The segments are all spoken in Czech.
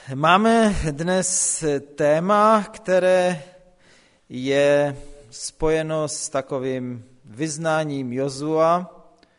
Máme dnes téma, které je spojeno s takovým vyznáním Jozua.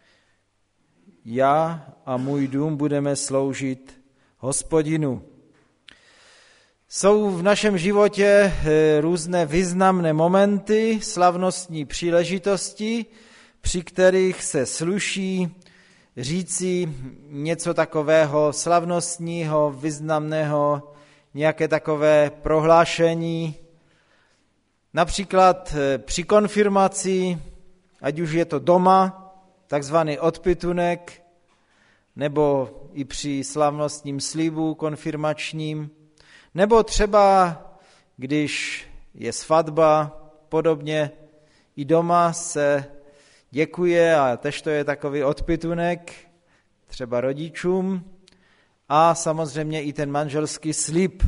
Já a můj dům budeme sloužit Hospodinu. Jsou v našem životě různé významné momenty, slavnostní příležitosti, při kterých se sluší říci něco takového slavnostního, významného, nějaké takové prohlášení. Například při konfirmaci, ať už je to doma, takzvaný odpytunek, nebo i při slavnostním slibu konfirmačním, nebo třeba, když je svatba, podobně i doma se děkuje a tež to je takový odpytunek, třeba rodičům, a samozřejmě i ten manželský slib.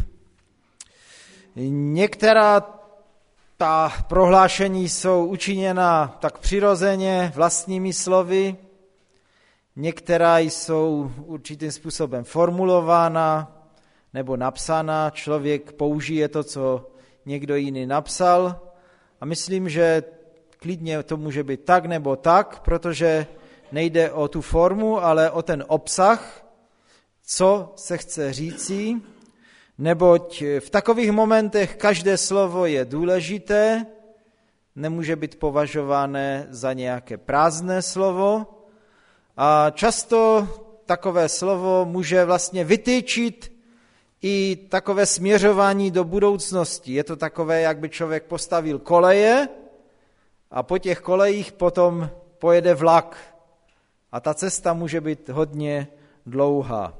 Některá ta prohlášení jsou učiněna tak přirozeně vlastními slovy, některá jsou určitým způsobem formulována nebo napsána, člověk použije to, co někdo jiný napsal, a myslím, že klidně to může být tak nebo tak, protože nejde o tu formu, ale o ten obsah, co se chce říci, neboť v takových momentech každé slovo je důležité, nemůže být považované za nějaké prázdné slovo a často takové slovo může vlastně vytyčit i takové směřování do budoucnosti. Je to takové, jak by člověk postavil koleje a po těch kolejích potom pojede vlak a ta cesta může být hodně dlouhá.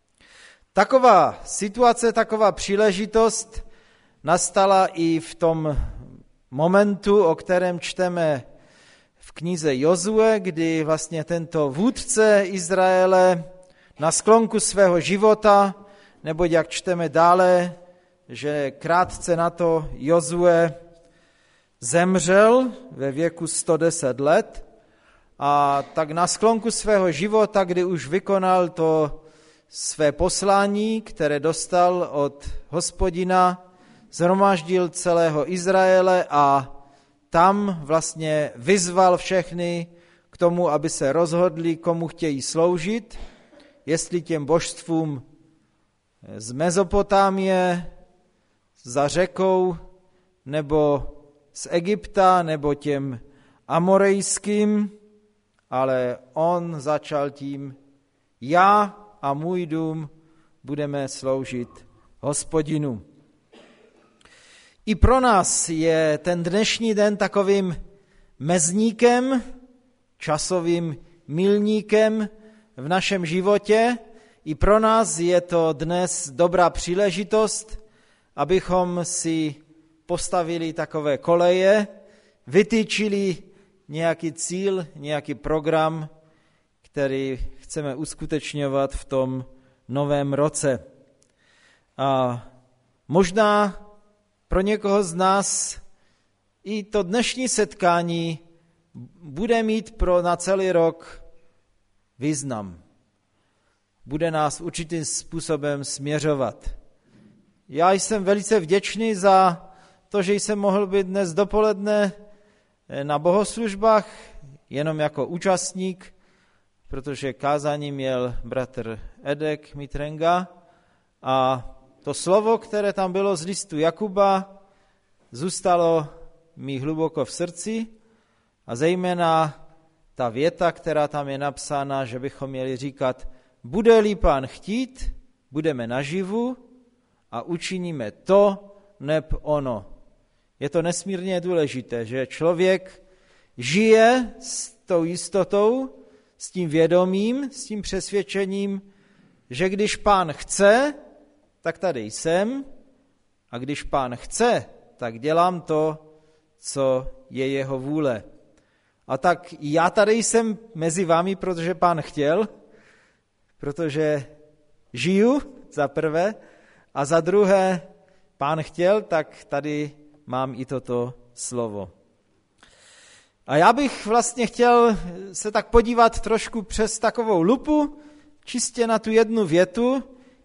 Taková situace, taková příležitost nastala i v tom momentu, o kterém čteme v knize Jozue, kdy vlastně tento vůdce Izraele na sklonku svého života, neboť jak čteme dále, že krátce na to Jozue zemřel ve věku 110 let, a tak na sklonku svého života, kdy už vykonal to své poslání, které dostal od Hospodina, shromáždil celého Izraele a tam vlastně vyzval všechny k tomu, aby se rozhodli, komu chtějí sloužit, jestli těm božstvům z Mezopotámie, za řekou, nebo z Egypta, nebo těm amorejským, ale on začal tím: já a můj dům budeme sloužit Hospodinu. I pro nás je ten dnešní den takovým mezníkem, časovým milníkem v našem životě. I pro nás je to dnes dobrá příležitost, abychom si postavili takové koleje, vytyčili nějaký cíl, nějaký program, který chceme uskutečňovat v tom novém roce. A možná pro někoho z nás i to dnešní setkání bude mít na celý rok význam. Bude nás určitým způsobem směřovat. Já jsem velice vděčný za to, že jsem mohl být dnes dopoledne na bohoslužbách jenom jako účastník, protože kázání měl bratr Edek Mitrenga a to slovo, které tam bylo z listu Jakuba, zůstalo mi hluboko v srdci a zejména ta věta, která tam je napsána, že bychom měli říkat: bude-li Pán chtít, budeme naživu a učiníme to, neb ono. Je to nesmírně důležité, že člověk žije s tou jistotou, s tím vědomím, s tím přesvědčením, že když Pán chce, tak tady jsem, a když Pán chce, tak dělám to, co je jeho vůle. A tak já tady jsem mezi vámi, protože Pán chtěl, protože žiju za prvé a za druhé Pán chtěl, tak tady mám i toto slovo. A já bych vlastně chtěl se tak podívat trošku přes takovou lupu, čistě na tu jednu větu,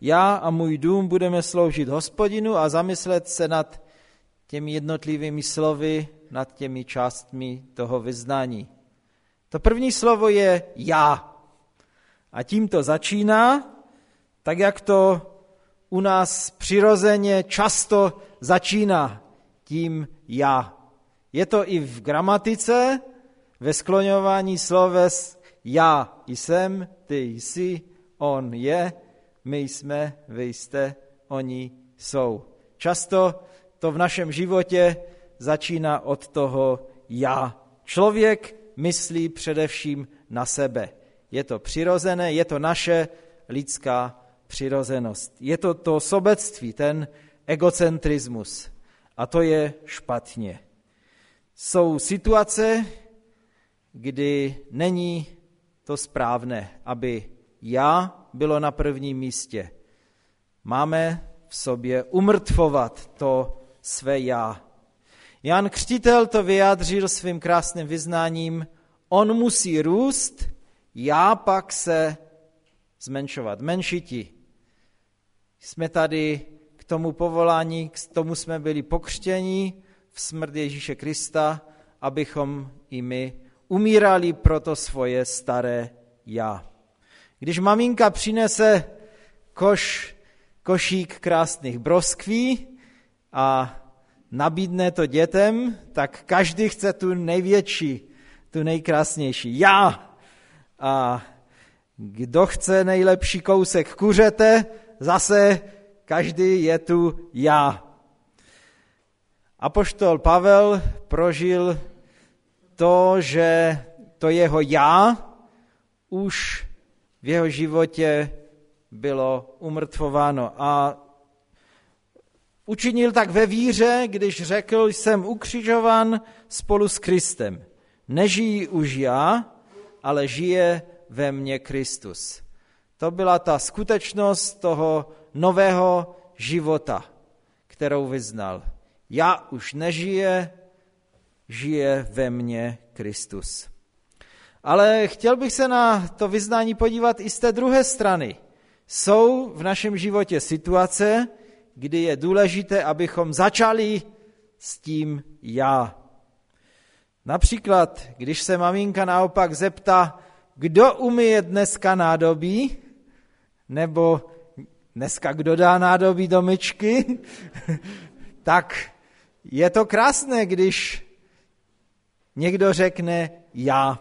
já a můj dům budeme sloužit Hospodinu a zamyslet se nad těmi jednotlivými slovy, nad těmi částmi toho vyznání. To první slovo je já. A tím to začíná, tak jak to u nás přirozeně často začíná tím já. Je to i v gramatice, ve skloňování sloves já jsem, ty jsi, on je, my jsme, vy jste, oni jsou. Často to v našem životě začíná od toho já. Člověk myslí především na sebe. Je to přirozené, je to naše lidská přirozenost. Je to sobectví, ten egocentrismus. A to je špatně. Jsou situace, kdy není to správné, aby já bylo na prvním místě. Máme v sobě umrtvovat to své já. Jan Křtitel to vyjádřil svým krásným vyznáním: on musí růst, já pak se zmenšovat, menšiti. Jsme tady k tomu povolání, k tomu jsme byli pokřtěni v smrt Ježíše Krista, abychom i my umírali pro to svoje staré já. Když maminka přinese košík krásných broskví a nabídne to dětem, tak každý chce tu největší, tu nejkrásnější. Já! A kdo chce nejlepší kousek kuřete, zase každý je tu já. Apoštol Pavel prožil to, že to jeho já už v jeho životě bylo umrtvováno. A učinil tak ve víře, když řekl: jsem ukřižovan spolu s Kristem. Nežijí už já, ale žije ve mně Kristus. To byla ta skutečnost toho nového života, kterou vyznal. Já už nežije, žije ve mně Kristus. Ale chtěl bych se na to vyznání podívat i z té druhé strany. Jsou v našem životě situace, kdy je důležité, abychom začali s tím já. Například, když se maminka naopak zeptá, kdo umyje dneska nádobí, nebo dneska kdo dá nádobí do myčky, tak je to krásné, když někdo řekne já.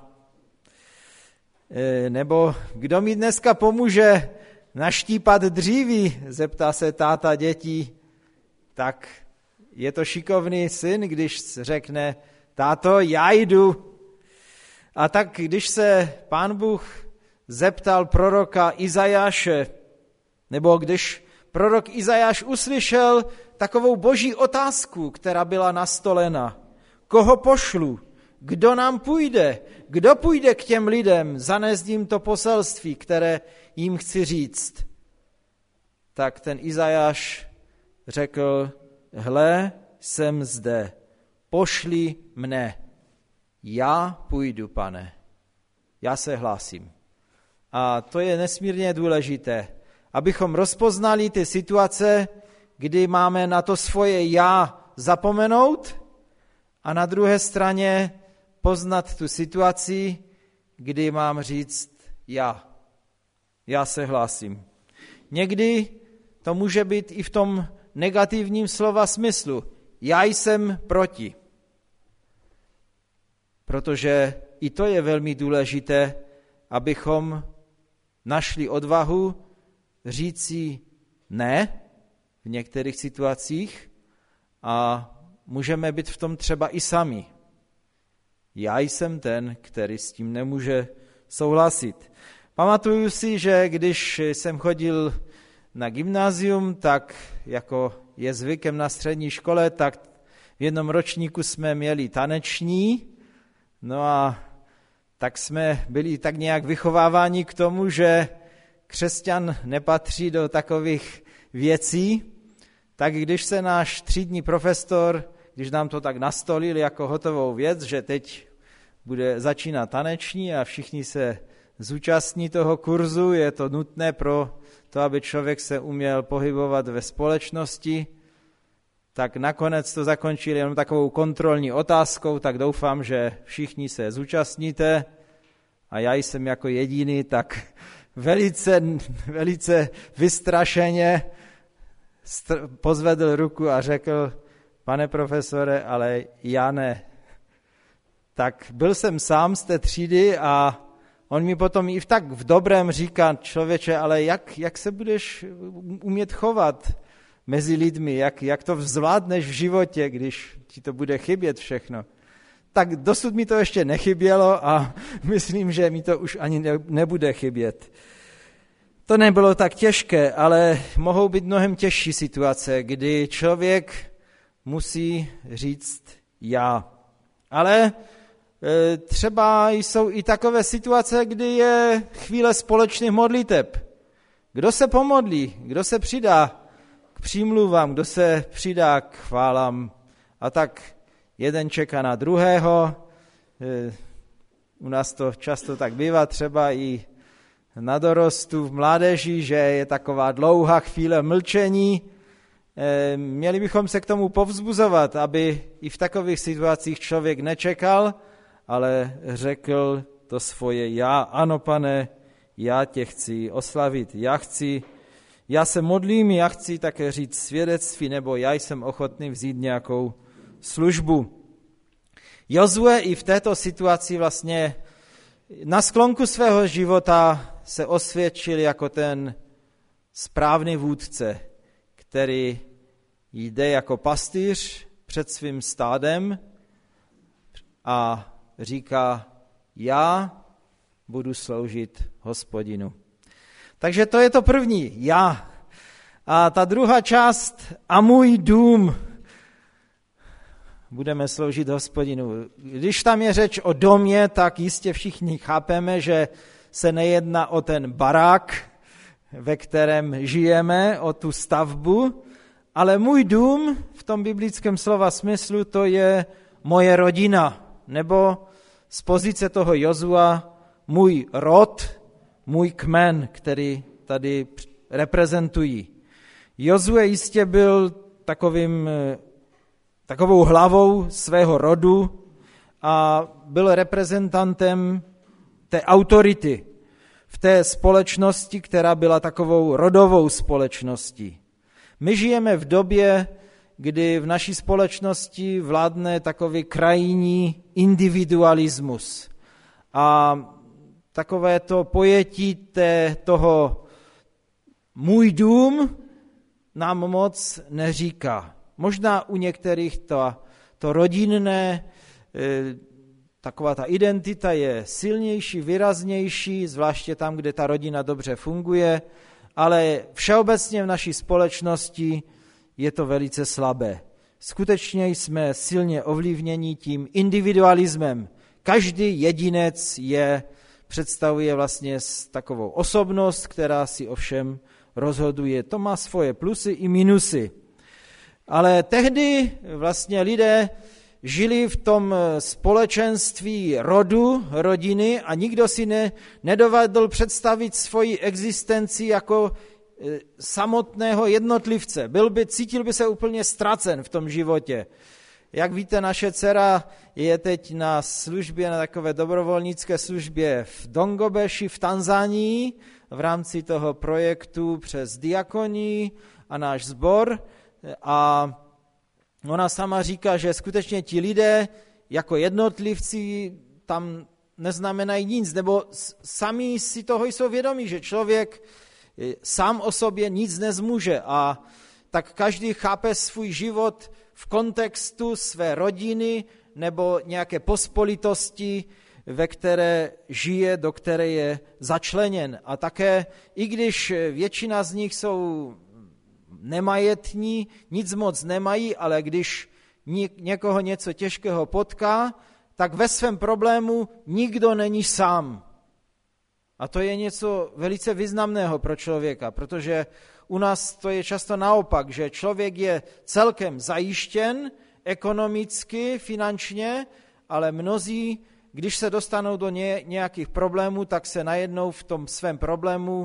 Nebo kdo mi dneska pomůže naštípat dříví, zeptá se táta dětí, tak je to šikovný syn, když řekne: táto, já jdu. A tak když se Pán Bůh zeptal proroka Izajáše, nebo když prorok Izajáš uslyšel takovou boží otázku, která byla nastolena: koho pošlu? Kdo nám půjde? Kdo půjde k těm lidem zanést jim to poselství, které jim chci říct? Tak ten Izajáš řekl: hle, jsem zde, pošli mne. Já půjdu, Pane, já se hlásím. A to je nesmírně důležité, abychom rozpoznali ty situace, kdy máme na to svoje já zapomenout a na druhé straně poznat tu situaci, kdy mám říct já se hlásím. Někdy to může být i v tom negativním slova smyslu. Já jsem proti. Protože i to je velmi důležité, abychom našli odvahu říci ne v některých situacích a můžeme být v tom třeba i sami. Já jsem ten, který s tím nemůže souhlasit. Pamatuju si, že když jsem chodil na gymnázium, tak jako je zvykem na střední škole, tak v jednom ročníku jsme měli taneční, no a tak jsme byli tak nějak vychováváni k tomu, že křesťan nepatří do takových věcí, tak když se náš třídní profesor, když nám to tak nastolil jako hotovou věc, že teď bude začínat taneční a všichni se zúčastní toho kurzu, je to nutné pro to, aby člověk se uměl pohybovat ve společnosti, tak nakonec to zakončili jenom takovou kontrolní otázkou, tak doufám, že všichni se zúčastníte a já jsem jako jediný tak velice vystrašeně pozvedl ruku a řekl, pane profesore, ale já ne. Tak byl jsem sám z té třídy a on mi potom i tak v dobrém říká, člověče, ale jak se budeš umět chovat mezi lidmi, jak to zvládneš v životě, když ti to bude chybět všechno. Tak dosud mi to ještě nechybělo a myslím, že mi to už ani nebude chybět. To nebylo tak těžké, ale mohou být mnohem těžší situace, kdy člověk musí říct já. Ale třeba jsou i takové situace, kdy je chvíle společných modliteb. Kdo se pomodlí, kdo se přidá k přímluvám, kdo se přidá k chválám. A tak jeden čeká na druhého. U nás to často tak bývá, třeba i na dorostu v mládeži, že je taková dlouhá chvíle mlčení. Měli bychom se k tomu povzbuzovat, aby i v takových situacích člověk nečekal, ale řekl to svoje já. Ano, pane, já tě chci oslavit, já se modlím, já chci také říct svědectví, nebo já jsem ochotný vzít nějakou službu. Jozue i v této situaci vlastně na sklonku svého života se osvědčil jako ten správný vůdce, který jde jako pastýř před svým stádem a říká, já budu sloužit Hospodinu. Takže to je to první, já. A ta druhá část, a můj dům, budeme sloužit Hospodinu. Když tam je řeč o domě, tak jistě všichni chápeme, že se nejedná o ten barák, ve kterém žijeme, o tu stavbu, ale můj dům v tom biblickém slova smyslu to je moje rodina, nebo z pozice toho Jozua můj rod, můj kmen, který tady reprezentují. Jozue jistě byl takovou hlavou svého rodu a byl reprezentantem té autority v té společnosti, která byla takovou rodovou společností. My žijeme v době, kdy v naší společnosti vládne takový krajní individualismus a takové to pojetí toho můj dům nám moc neříká. Možná u některých to rodinné, taková ta identita je silnější, výraznější, zvláště tam, kde ta rodina dobře funguje, ale všeobecně v naší společnosti je to velice slabé. Skutečně jsme silně ovlivněni tím individualismem. Každý jedinec představuje vlastně takovou osobnost, která si ovšem rozhoduje. To má svoje plusy i minusy. Ale tehdy vlastně lidé žili v tom společenství rodu, rodiny a nikdo si nedovedl představit svoji existenci jako samotného jednotlivce. Cítil by se úplně ztracen v tom životě. Jak víte, naše dcera je teď na službě, na takové dobrovolnické službě v Dongobeši v Tanzanii v rámci toho projektu přes diakonii a náš sbor. A ona sama říká, že skutečně ti lidé jako jednotlivci tam neznamenají nic, nebo sami si toho jsou vědomí, že člověk sám o sobě nic nezmůže a tak každý chápe svůj život v kontextu své rodiny nebo nějaké pospolitosti, ve které žije, do které je začleněn. A také, i když většina z nich jsou nemajetní, nic moc nemají, ale když někoho něco těžkého potká, tak ve svém problému nikdo není sám. A to je něco velice významného pro člověka, protože u nás to je často naopak, že člověk je celkem zajištěn ekonomicky, finančně, ale mnozí, když se dostanou do nějakých problémů, tak se najednou v tom svém problému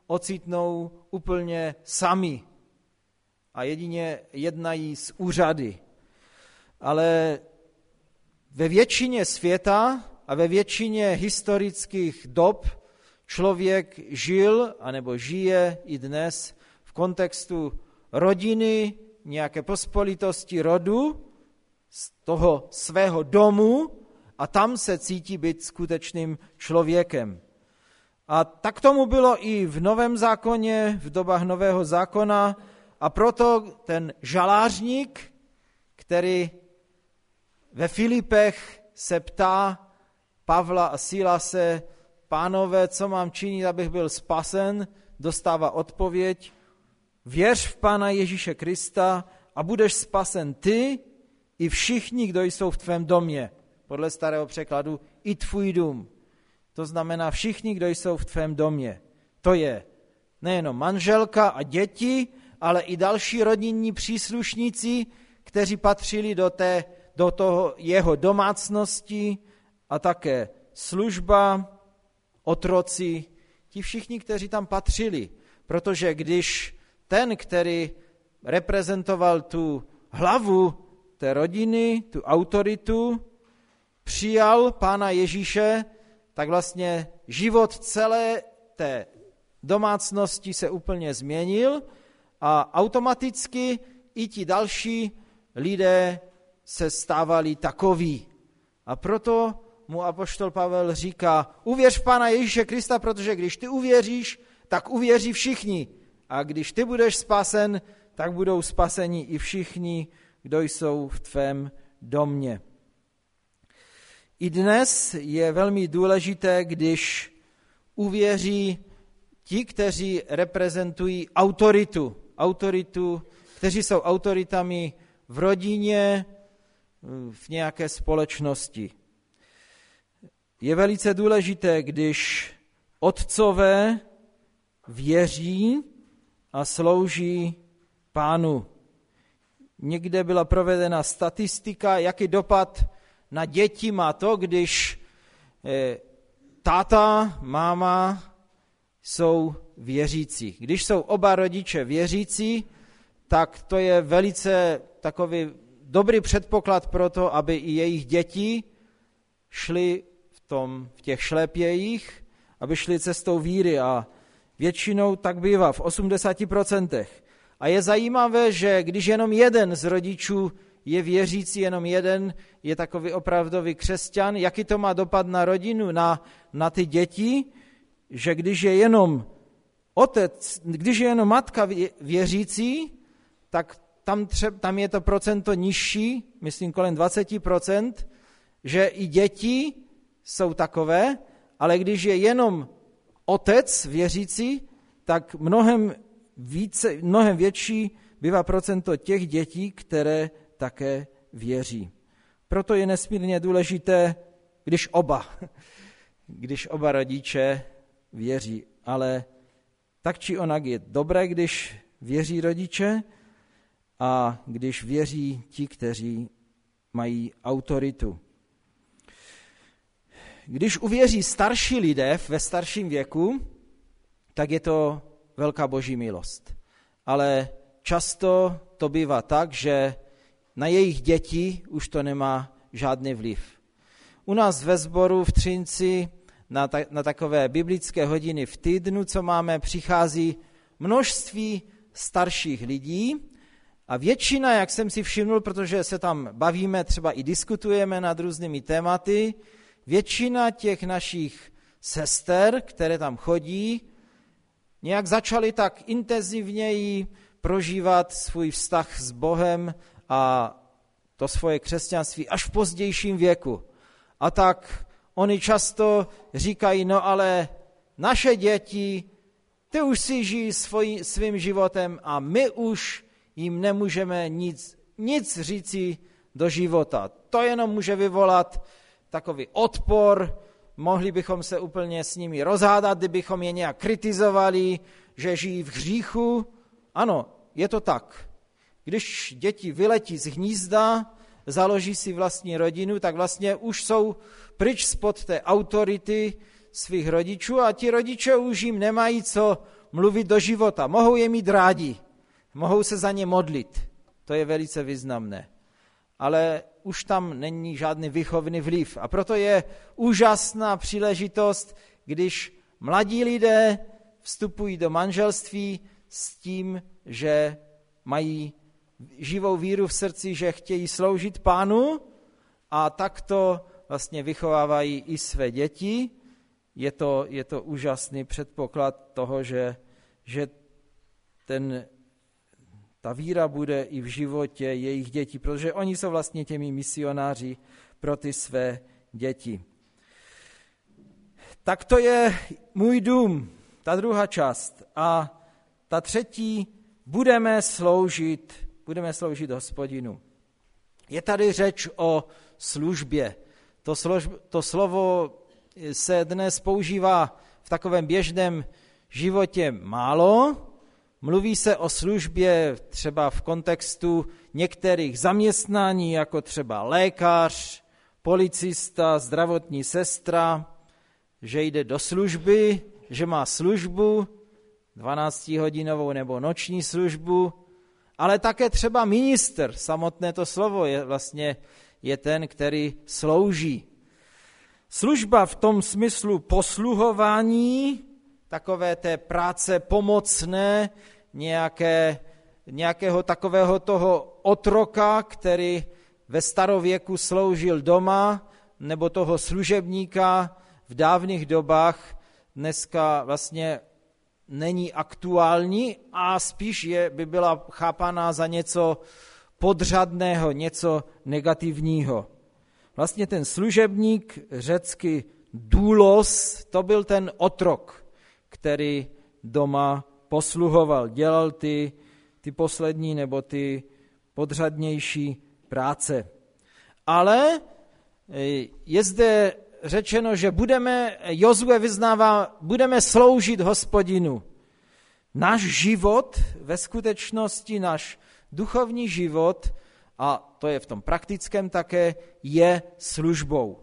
ocitnou úplně sami a jedině jednají z úřady. Ale ve většině světa a ve většině historických dob člověk žil anebo žije i dnes v kontextu rodiny, nějaké pospolitosti rodu, z toho svého domu a tam se cítí být skutečným člověkem. A tak tomu bylo i v Novém zákoně, v dobách Nového zákona a proto ten žalářník, který ve Filipech se ptá Pavla a Silase, pánové, co mám činit, abych byl spasen, dostává odpověď, věř v Pána Ježíše Krista a budeš spasen ty i všichni, kdo jsou v tvém domě. Podle starého překladu i tvůj dům. To znamená všichni, kdo jsou v tvém domě. To je nejenom manželka a děti, ale i další rodinní příslušníci, kteří patřili do toho jeho domácnosti a také služba, otroci, ti všichni, kteří tam patřili. Protože když ten, který reprezentoval tu hlavu té rodiny, tu autoritu, přijal Pána Ježíše, tak vlastně život celé té domácnosti se úplně změnil a automaticky i ti další lidé se stávali takoví. A proto mu apoštol Pavel říká, uvěř v Pána Ježíše Krista, protože když ty uvěříš, tak uvěří všichni. A když ty budeš spasen, tak budou spaseni i všichni, kdo jsou v tvém domě. I dnes je velmi důležité, když uvěří ti, kteří reprezentují autoritu, kteří jsou autoritami v rodině, v nějaké společnosti. Je velice důležité, když otcové věří a slouží Pánu. Někde byla provedena statistika, jaký dopad na děti má to, když táta, máma jsou věřící. Když jsou oba rodiče věřící, tak to je velice takový dobrý předpoklad pro to, aby i jejich děti šly v těch šlépějích, aby šli cestou víry a většinou tak bývá v 80%. A je zajímavé, že když jenom jeden z rodičů je věřící, jenom jeden je takový opravdový křesťan, jaký to má dopad na rodinu, na ty děti, že když je jenom matka věřící, tak tam je to procento nižší, myslím kolem 20%, že i děti jsou takové, ale když je jenom otec věřící, tak mnohem větší bývá procento těch dětí, které také věří. Proto je nesmírně důležité, když oba rodiče věří. Ale tak či onak je dobré, když věří rodiče a když věří ti, kteří mají autoritu. Když uvěří starší lidé ve starším věku, tak je to velká boží milost. Ale často to bývá tak, že na jejich děti už to nemá žádný vliv. U nás ve sboru v Třinci na takové biblické hodiny v týdnu, co máme, přichází množství starších lidí a většina, jak jsem si všimnul, protože se tam bavíme, třeba i diskutujeme nad různými tématy, většina těch našich sester, které tam chodí, nějak začaly tak intenzivněji prožívat svůj vztah s Bohem a to svoje křesťanství až v pozdějším věku. A tak oni často říkají, no ale naše děti, ty už si žijí svým životem a my už jim nemůžeme nic říci do života. To jenom může vyvolat takový odpor, mohli bychom se úplně s nimi rozhádat, kdybychom je nějak kritizovali, že žijí v hříchu. Ano, je to tak. Když děti vyletí z hnízda, založí si vlastní rodinu, tak vlastně už jsou pryč spod té autority svých rodičů a ti rodiče už jim nemají co mluvit do života. Mohou je mít rádi, mohou se za ně modlit. To je velice významné. Ale už tam není žádný výchovný vliv. A proto je úžasná příležitost, když mladí lidé vstupují do manželství s tím, že mají živou víru v srdci, že chtějí sloužit Pánu a takto vlastně vychovávají i své děti. Je to úžasný předpoklad toho, že ta víra bude i v životě jejich dětí, protože oni jsou vlastně těmi misionáři pro ty své děti. Tak to je můj dům, ta druhá část. A ta třetí, budeme sloužit Hospodinu. Je tady řeč o službě. To slovo se dnes používá v takovém běžném životě málo. Mluví se o službě třeba v kontextu některých zaměstnání, jako třeba lékař, policista, zdravotní sestra, že jde do služby, že má službu, 12hodinovou nebo noční službu, ale také třeba ministr, samotné to slovo je ten, který slouží. Služba v tom smyslu posluhování, takové té práce pomocné, nějakého takového toho otroka, který ve starověku sloužil doma, nebo toho služebníka v dávných dobách, dneska vlastně není aktuální a spíš by byla chápaná za něco podřadného, něco negativního. Vlastně ten služebník, řecky doulos, to byl ten otrok, který doma posluhoval, dělal ty poslední nebo ty podřadnější práce. Ale je zde řečeno, že Jozue vyznává, budeme sloužit Hospodinu. Náš život, ve skutečnosti náš duchovní život, a to je v tom praktickém také, je službou.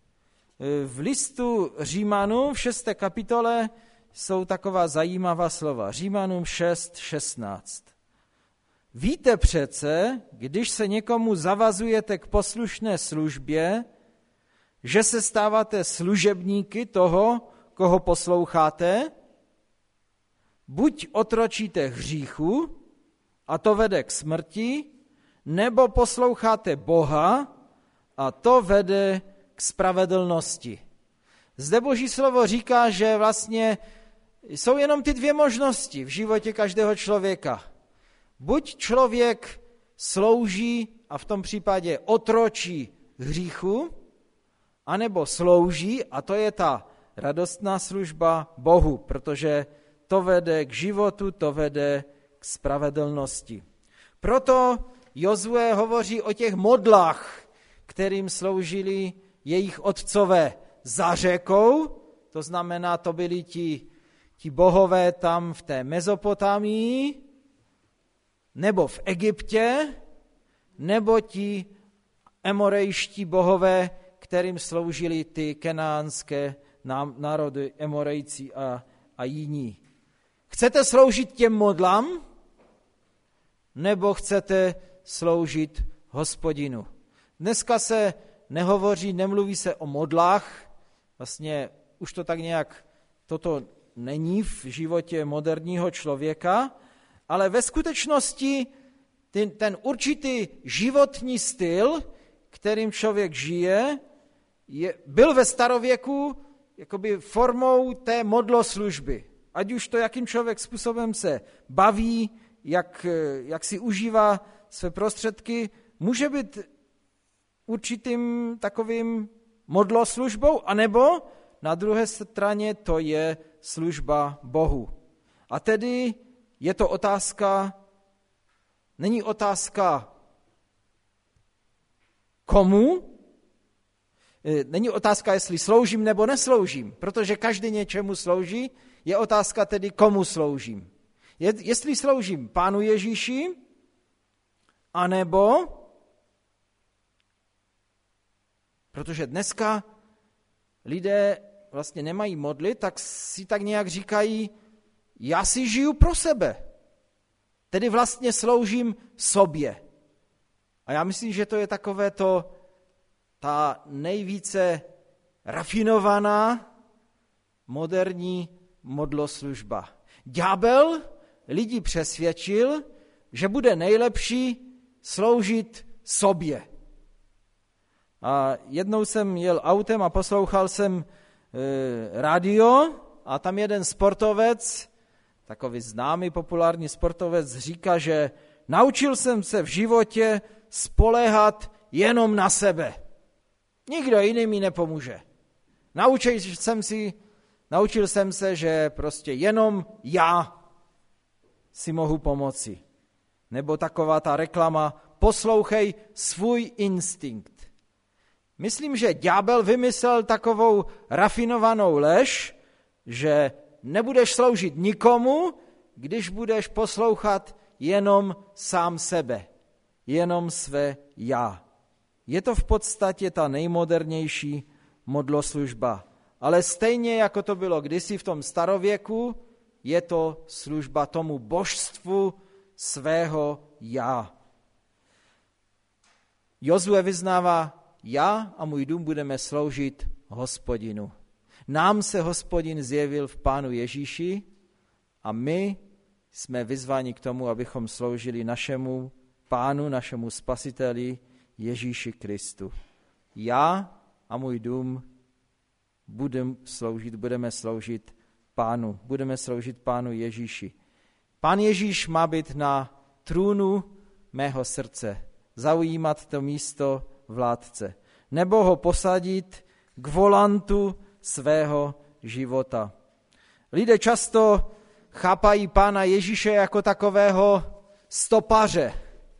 V listu Římanům v 6. kapitole jsou taková zajímavá slova. Římanům 6:16. Víte přece, když se někomu zavazujete k poslušné službě, že se stáváte služebníky toho, koho posloucháte, buď otročíte hříchu, a to vede k smrti, nebo posloucháte Boha, a to vede k spravedlnosti. Zde Boží slovo říká, že vlastně jsou jenom ty dvě možnosti v životě každého člověka. Buď člověk slouží a v tom případě otročí hříchu, anebo slouží, a to je ta radostná služba Bohu, protože to vede k životu, to vede k spravedlnosti. Proto Jozue hovoří o těch modlách, kterým sloužili jejich otcové za řekou, to znamená, to byli ti bohové tam v té Mezopotámii, nebo v Egyptě, nebo ti emorejští bohové, kterým sloužili ty kenánské národy, Emorejci a jiní. Chcete sloužit těm modlám, nebo chcete sloužit Hospodinu? Dneska se nemluví se o modlách, vlastně už to tak nějak, toto není v životě moderního člověka, ale ve skutečnosti ten určitý životní styl, kterým člověk žije, byl ve starověku jakoby formou té modloslužby. Ať už to, jakým člověk způsobem se baví, jak si užívá své prostředky, může být určitým takovým modloslužbou, anebo na druhé straně to je služba Bohu. A tedy je to není otázka komu, není otázka, jestli sloužím nebo nesloužím, protože každý něčemu slouží, je otázka tedy, komu sloužím. Jestli sloužím Pánu Ježíši, anebo, protože dneska lidé vlastně nemají modlit, tak si tak nějak říkají, já si žiju pro sebe. Tedy vlastně sloužím sobě. A já myslím, že to je takové ta nejvíce rafinovaná moderní modloslužba. Ďábel lidi přesvědčil, že bude nejlepší sloužit sobě. A jednou jsem jel autem a poslouchal jsem rádio a tam jeden sportovec, takový známý populární sportovec, říká, že naučil jsem se v životě spoléhat jenom na sebe. Nikdo jiný mi nepomůže. Naučil jsem se, že prostě jenom já si mohu pomoci. Nebo taková ta reklama, poslouchej svůj instinkt. Myslím, že ďábel vymyslel takovou rafinovanou lež, že nebudeš sloužit nikomu, když budeš poslouchat jenom sám sebe, jenom své já. Je to v podstatě ta nejmodernější modloslužba. Ale stejně jako to bylo kdysi v tom starověku, je to služba tomu božstvu svého já. Jozue vyznává, já a můj dům budeme sloužit Hospodinu. Nám se Hospodin zjevil v Pánu Ježíši a my jsme vyzváni k tomu, abychom sloužili našemu Pánu, našemu Spasiteli Ježíši Kristu. Já a můj dům budeme sloužit Pánu Ježíši. Pán Ježíš má být na trůnu mého srdce, zaujímat to místo vládce, nebo ho posadit k volantu svého života. Lidé často chápají Pána Ježíše jako takového stopaře.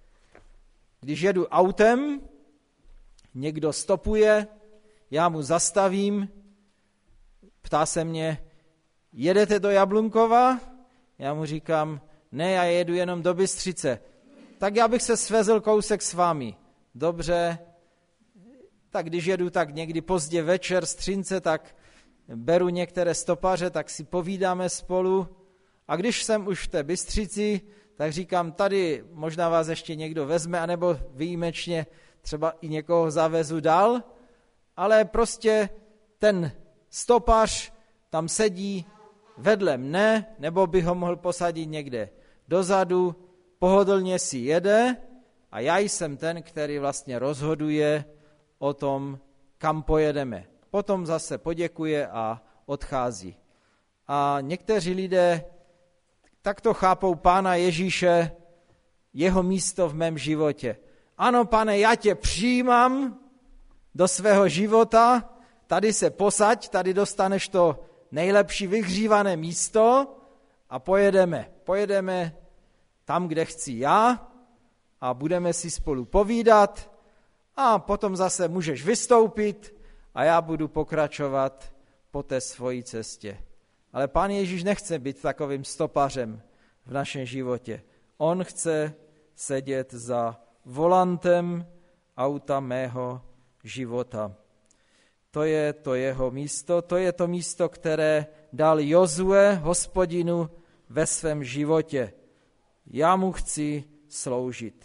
Když jedu autem, někdo stopuje, já mu zastavím, ptá se mě, jedete do Jablunkova? Já mu říkám, ne, já jedu jenom do Bystřice. Tak já bych se svezl kousek s vámi. Dobře, tak když jedu tak někdy pozdě večer z Třince, tak beru některé stopaře, tak si povídáme spolu. A když jsem už v té Bystřici, tak říkám, tady možná vás ještě někdo vezme, anebo výjimečně třeba i někoho zavezu dál, ale prostě ten stopař tam sedí vedle mne, nebo bych ho mohl posadit někde dozadu, pohodlně si jede a já jsem ten, který vlastně rozhoduje o tom, kam pojedeme. Potom zase poděkuje a odchází. A někteří lidé takto chápou Pána Ježíše, jeho místo v mém životě. Ano, Pane, já tě přijímám do svého života, tady se posaď, tady dostaneš to nejlepší vyhřívané místo a pojedeme. Pojedeme tam, kde chci já a budeme si spolu povídat a potom zase můžeš vystoupit a já budu pokračovat po té svojí cestě. Ale Pán Ježíš nechce být takovým stopařem v našem životě. On chce sedět za volantem auta mého života. To je to jeho místo, to je to místo, které dal Jozue Hospodinu ve svém životě. Já mu chci sloužit.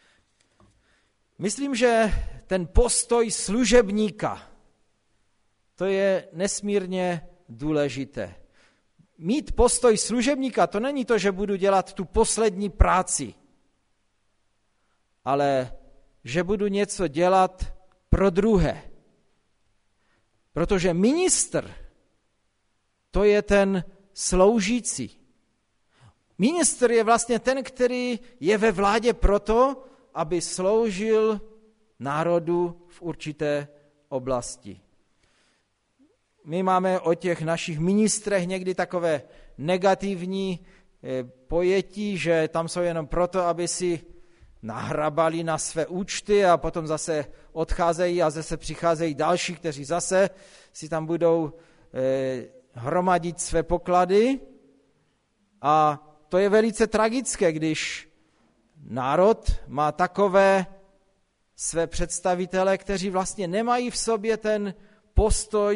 Myslím, že ten postoj služebníka, to je nesmírně důležité. Mít postoj služebníka, to není to, že budu dělat tu poslední práci, ale že budu něco dělat pro druhé. Protože ministr, to je ten sloužící. Ministr je vlastně ten, který je ve vládě proto, aby sloužil národu v určité oblasti. My máme o těch našich ministrech někdy takové negativní pojetí, že tam jsou jenom proto, aby si nahrabali na své účty a potom zase odcházejí a zase přicházejí další, kteří zase si tam budou hromadit své poklady. A to je velice tragické, když národ má takové své představitele, kteří vlastně nemají v sobě ten postoj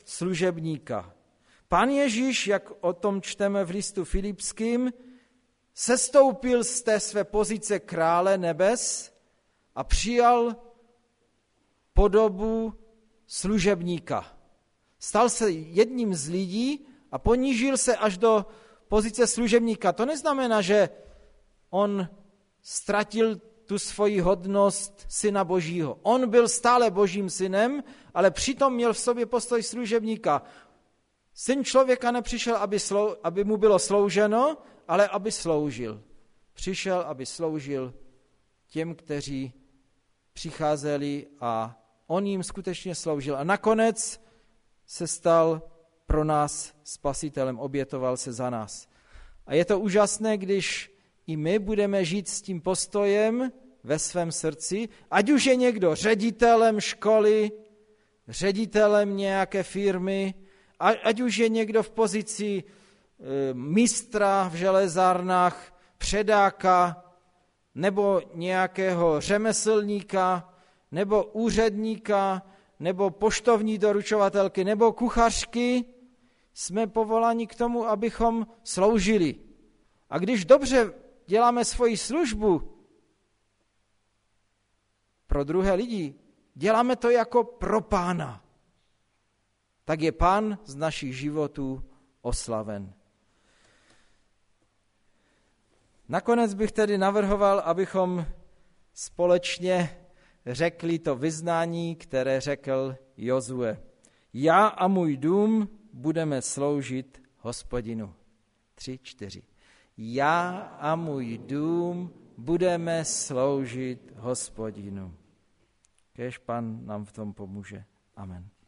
služebníka. Pán Ježíš, jak o tom čteme v listu Filipským, sestoupil z té své pozice krále nebes a přijal podobu služebníka. Stal se jedním z lidí a ponížil se až do pozice služebníka. To neznamená, že on ztratil tu svoji hodnost syna Božího. On byl stále Božím synem, ale přitom měl v sobě postoj služebníka. Syn člověka nepřišel, aby mu bylo slouženo, ale aby sloužil. Přišel, aby sloužil těm, kteří přicházeli a on jim skutečně sloužil. A nakonec se stal pro nás spasitelem, obětoval se za nás. A je to úžasné, když i my budeme žít s tím postojem ve svém srdci, ať už je někdo ředitelem školy, ředitelem nějaké firmy, ať už je někdo v pozici mistra v železárnách, předáka, nebo nějakého řemeslníka, nebo úředníka, nebo poštovní doručovatelky, nebo kuchařky, jsme povoláni k tomu, abychom sloužili. A když dobře děláme svoji službu pro druhé lidi, děláme to jako pro Pána, tak je Pán z našich životů oslaven. Nakonec bych tedy navrhoval, abychom společně řekli to vyznání, které řekl Jozue. Já a můj dům budeme sloužit Hospodinu. 3, 4. Já a můj dům budeme sloužit Hospodinu. Kéž Pán nám v tom pomůže. Amen.